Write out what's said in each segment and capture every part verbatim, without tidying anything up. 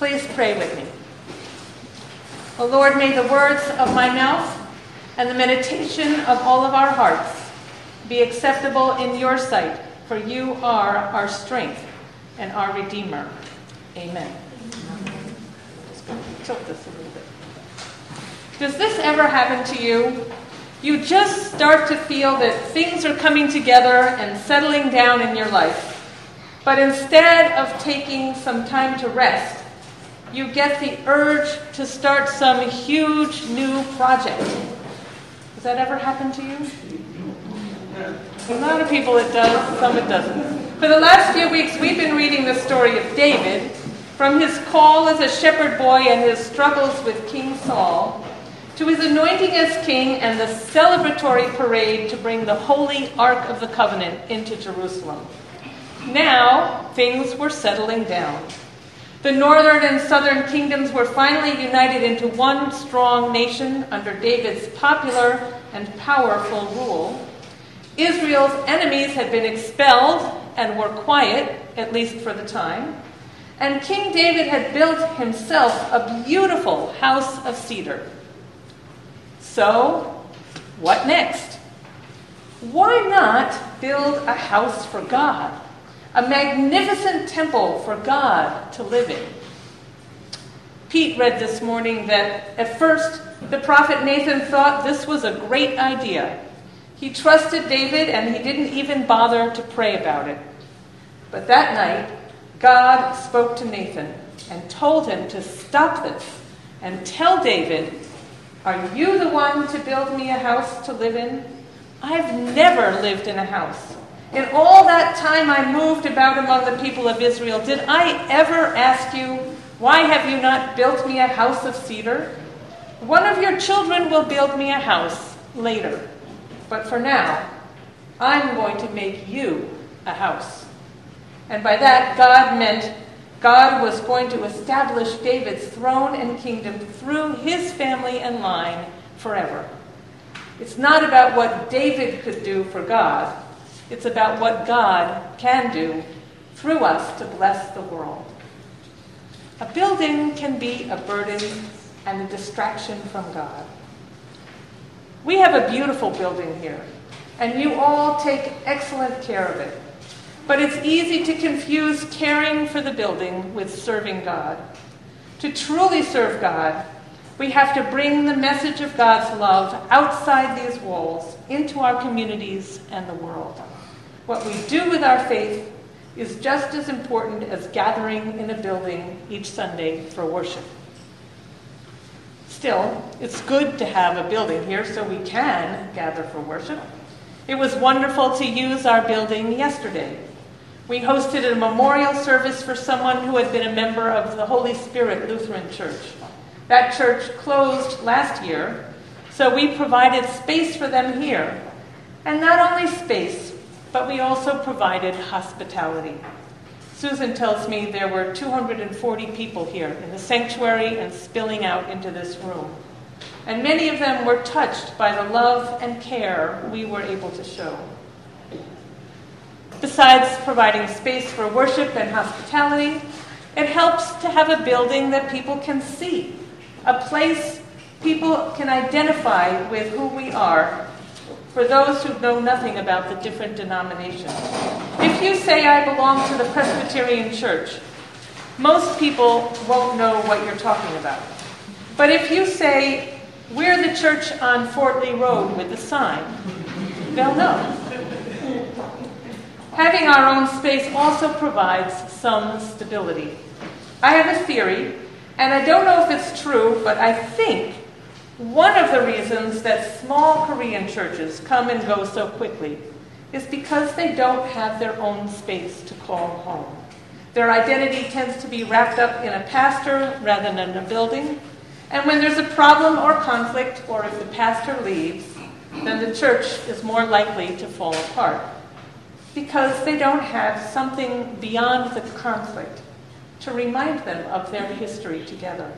Please pray with me. O Lord, may the words of my mouth and the meditation of all of our hearts be acceptable in your sight, for you are our strength and our Redeemer. Amen. Tilt this a little bit. Does this ever happen to you? You just start to feel that things are coming together and settling down in your life. But instead of taking some time to rest, you get the urge to start some huge new project. Does that ever happen to you? A lot of people it does, some it doesn't. For the last few weeks, we've been reading the story of David, from his call as a shepherd boy and his struggles with King Saul, to his anointing as king and the celebratory parade to bring the holy Ark of the Covenant into Jerusalem. Now, things were settling down. The northern and southern kingdoms were finally united into one strong nation under David's popular and powerful rule. Israel's enemies had been expelled and were quiet, at least for the time. And King David had built himself a beautiful house of cedar. So, what next? Why not build a house for God? A magnificent temple for God to live in. Pete read this morning that at first the prophet Nathan thought this was a great idea. He trusted David and he didn't even bother to pray about it. But that night, God spoke to Nathan and told him to stop this and tell David, "Are you the one to build me a house to live in? I've never lived in a house. In all that time I moved about among the people of Israel, did I ever ask you, why have you not built me a house of cedar? One of your children will build me a house later. But for now, I'm going to make you a house." And by that, God meant God was going to establish David's throne and kingdom through his family and line forever. It's not about what David could do for God. It's about what God can do through us to bless the world. A building can be a burden and a distraction from God. We have a beautiful building here, and you all take excellent care of it. But it's easy to confuse caring for the building with serving God. To truly serve God, we have to bring the message of God's love outside these walls into our communities and the world. What we do with our faith is just as important as gathering in a building each Sunday for worship. Still, it's good to have a building here so we can gather for worship. It was wonderful to use our building yesterday. We hosted a memorial service for someone who had been a member of the Holy Spirit Lutheran Church. That church closed last year, so we provided space for them here. And not only space, but we also provided hospitality. Susan tells me there were two hundred forty people here in the sanctuary and spilling out into this room. And many of them were touched by the love and care we were able to show. Besides providing space for worship and hospitality, it helps to have a building that people can see, a place people can identify with who we are, for those who know nothing about the different denominations. If you say, "I belong to the Presbyterian Church," most people won't know what you're talking about. But if you say, "We're the church on Fort Lee Road with the sign," they'll know. Having our own space also provides some stability. I have a theory, and I don't know if it's true, but I think one of the reasons that small Korean churches come and go so quickly is because they don't have their own space to call home. Their identity tends to be wrapped up in a pastor rather than a building. And when there's a problem or conflict, or if the pastor leaves, then the church is more likely to fall apart, because they don't have something beyond the conflict to remind them of their history together.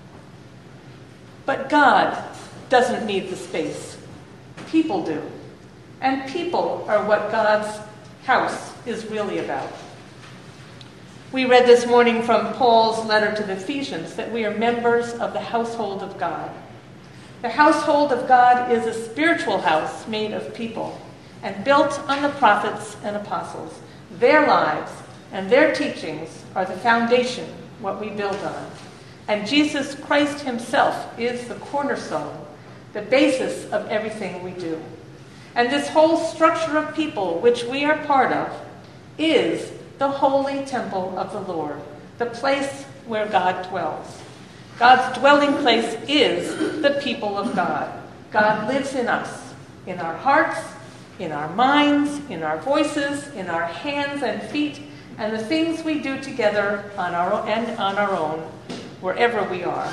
But God doesn't need the space. People do. And people are what God's house is really about. We read this morning from Paul's letter to the Ephesians that we are members of the household of God. The household of God is a spiritual house made of people and built on the prophets and apostles. Their lives and their teachings are the foundation, what we build on. And Jesus Christ himself is the cornerstone, the basis of everything we do. And this whole structure of people, which we are part of, is the holy temple of the Lord, the place where God dwells. God's dwelling place is the people of God. God lives in us, in our hearts, in our minds, in our voices, in our hands and feet, and the things we do together on our own, and on our own, wherever we are.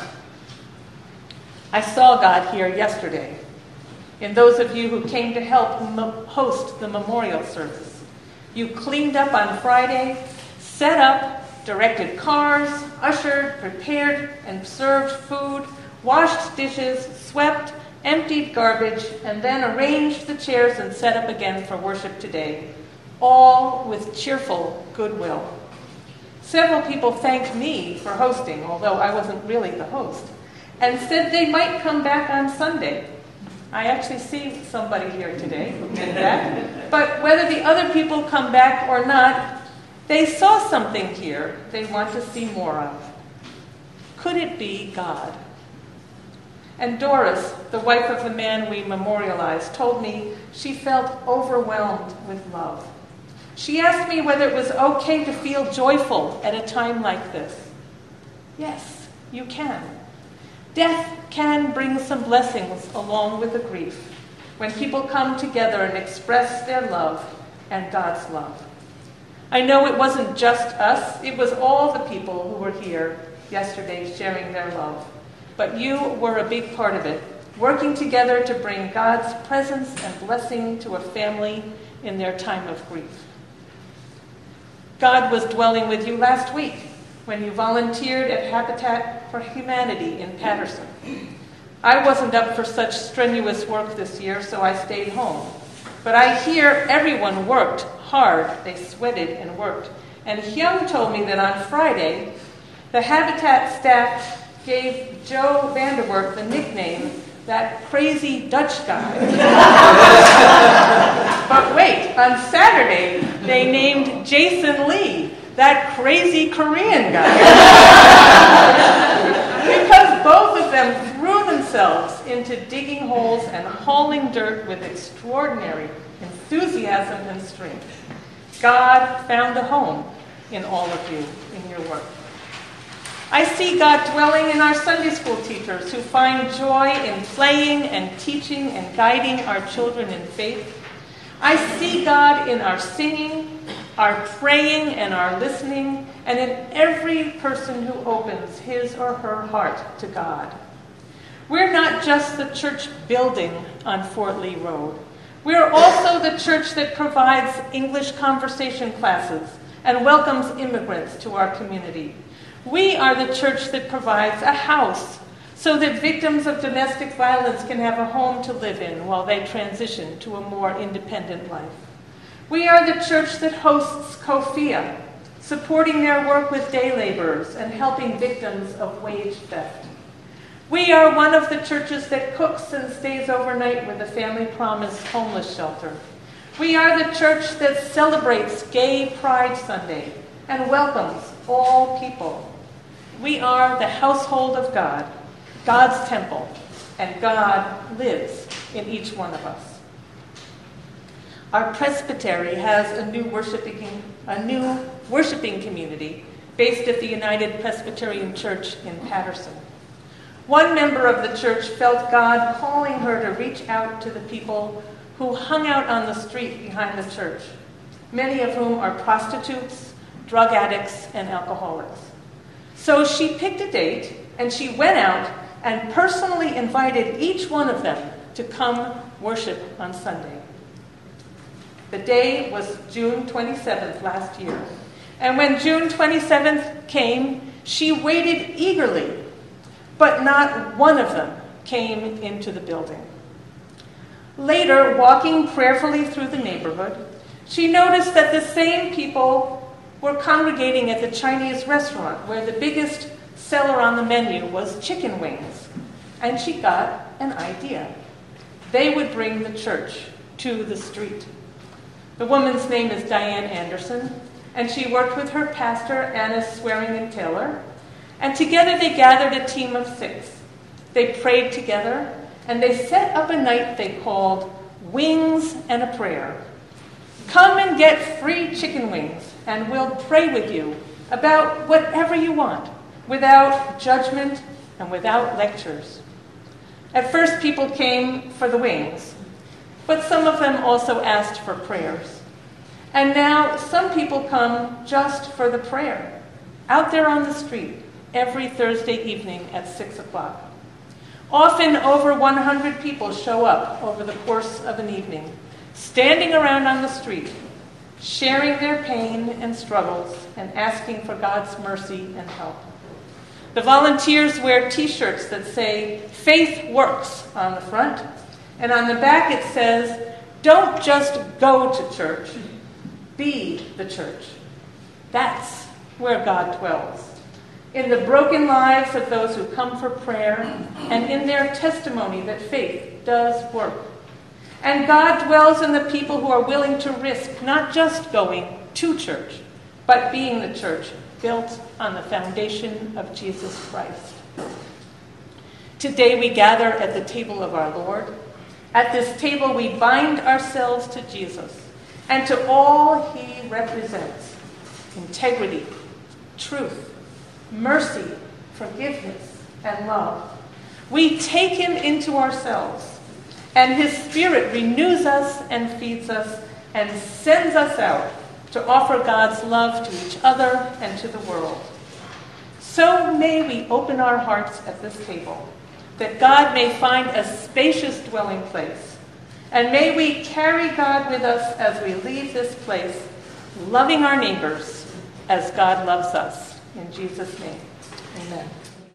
I saw God here yesterday, in those of you who came to help host the memorial service. You cleaned up on Friday, set up, directed cars, ushered, prepared, and served food, washed dishes, swept, emptied garbage, and then arranged the chairs and set up again for worship today, all with cheerful goodwill. Several people thanked me for hosting, although I wasn't really the host, and said they might come back on Sunday. I actually see somebody here today who did that. But whether the other people come back or not, they saw something here they want to see more of. Could it be God? And Doris, the wife of the man we memorialized, told me she felt overwhelmed with love. She asked me whether it was okay to feel joyful at a time like this. Yes, you can. Death can bring some blessings along with the grief when people come together and express their love and God's love. I know it wasn't just us, it was all the people who were here yesterday sharing their love. But you were a big part of it, working together to bring God's presence and blessing to a family in their time of grief. God was dwelling with you last week when you volunteered at Habitat for Humanity in Patterson. I wasn't up for such strenuous work this year, so I stayed home. But I hear everyone worked hard. They sweated and worked. And Hyung told me that on Friday, the Habitat staff gave Joe Vanderwerk the nickname, that crazy Dutch guy. But wait, on Saturday, they named Jason Lee, that crazy Korean guy. Because both of them threw themselves into digging holes and hauling dirt with extraordinary enthusiasm and strength. God found a home in all of you, in your work. I see God dwelling in our Sunday school teachers who find joy in playing and teaching and guiding our children in faith. I see God in our singing, our praying, and our listening, and in every person who opens his or her heart to God. We're not just the church building on Fort Lee Road. We're also the church that provides English conversation classes and welcomes immigrants to our community. We are the church that provides a house so that victims of domestic violence can have a home to live in while they transition to a more independent life. We are the church that hosts COFIA, supporting their work with day laborers and helping victims of wage theft. We are one of the churches that cooks and stays overnight with the Family Promise homeless shelter. We are the church that celebrates Gay Pride Sunday and welcomes all people. We are the household of God, God's temple, and God lives in each one of us. Our presbytery has a new worshiping, a new worshiping community based at the United Presbyterian Church in Patterson. One member of the church felt God calling her to reach out to the people who hung out on the street behind the church, many of whom are prostitutes, drug addicts, and alcoholics. So she picked a date, and she went out and personally invited each one of them to come worship on Sunday. The day was June twenty-seventh last year. And when June twenty-seventh came, she waited eagerly, but not one of them came into the building. Later, walking prayerfully through the neighborhood, she noticed that the same people were congregating at the Chinese restaurant where the biggest seller on the menu was chicken wings. And she got an idea. They would bring the church to the street. The woman's name is Diane Anderson, and she worked with her pastor, Anna Swearingen-Taylor, and together they gathered a team of six. They prayed together, and they set up a night they called Wings and a Prayer. Come and get free chicken wings, and we'll pray with you about whatever you want, without judgment and without lectures. At first, people came for the wings, but some of them also asked for prayers. And now some people come just for the prayer, out there on the street, every Thursday evening at six o'clock. Often over one hundred people show up over the course of an evening, standing around on the street, sharing their pain and struggles and asking for God's mercy and help. The volunteers wear t-shirts that say, "Faith works" on the front, and on the back it says, "Don't just go to church, be the church." That's where God dwells, in the broken lives of those who come for prayer and in their testimony that faith does work. And God dwells in the people who are willing to risk not just going to church, but being the church built on the foundation of Jesus Christ. Today we gather at the table of our Lord. At this table we bind ourselves to Jesus and to all he represents: integrity, truth, mercy, forgiveness, and love. We take him into ourselves, and his Spirit renews us and feeds us and sends us out to offer God's love to each other and to the world. So may we open our hearts at this table, that God may find a spacious dwelling place, and may we carry God with us as we leave this place, loving our neighbors as God loves us. In Jesus' name, amen.